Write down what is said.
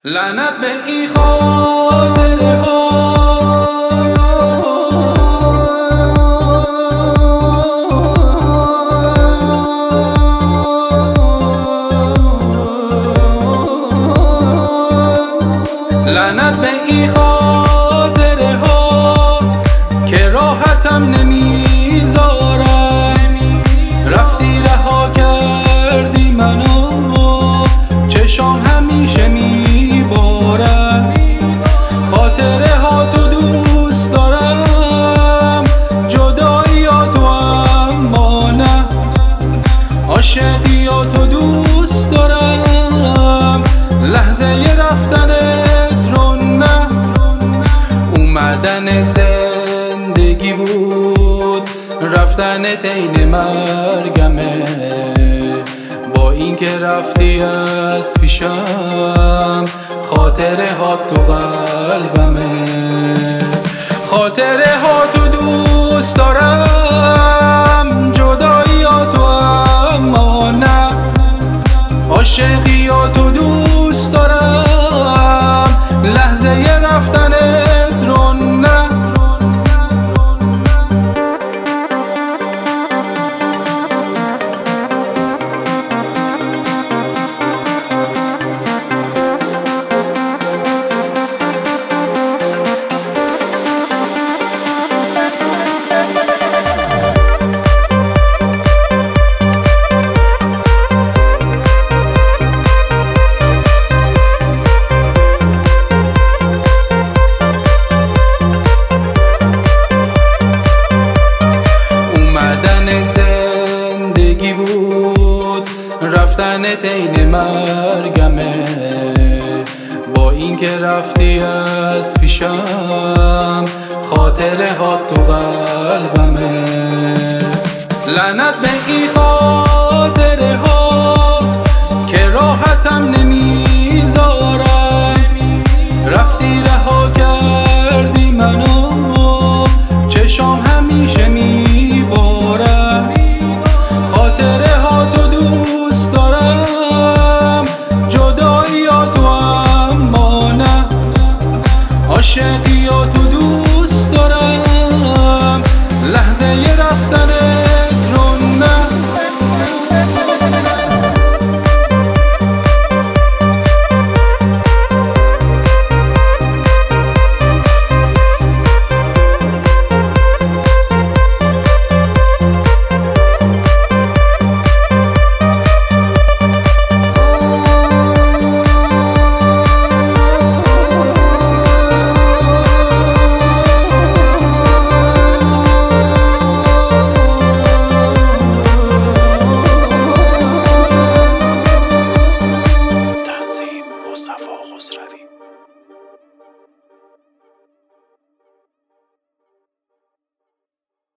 لعنت به این خاطره ها، لعنت به این خاطره ها که راحتم نمیذارم. رفتی رها کردی منو، چشام همیشه میبارم. خاطره ها تو دوست دارم، جدایی ها تو اما نه. عاشقی ها تو دوست دارم، لحظه رفتنت رو نه. اومدن زندگی بود، رفتنت عین مرگمه. با این که رفتی از پیشم، خاطره ها تو قلبمه. خاطره ها تو دوست دارم، جدایی ها تو اما نه. عاشقی ها تو دوست دارم، لحظه رفتنت رو نه. زندگی بود، رفتنت عین مرگمه. با این که رفتی از پیشم، خاطره ها تو قلبمه. لعنت به این خاطره ها که راحتم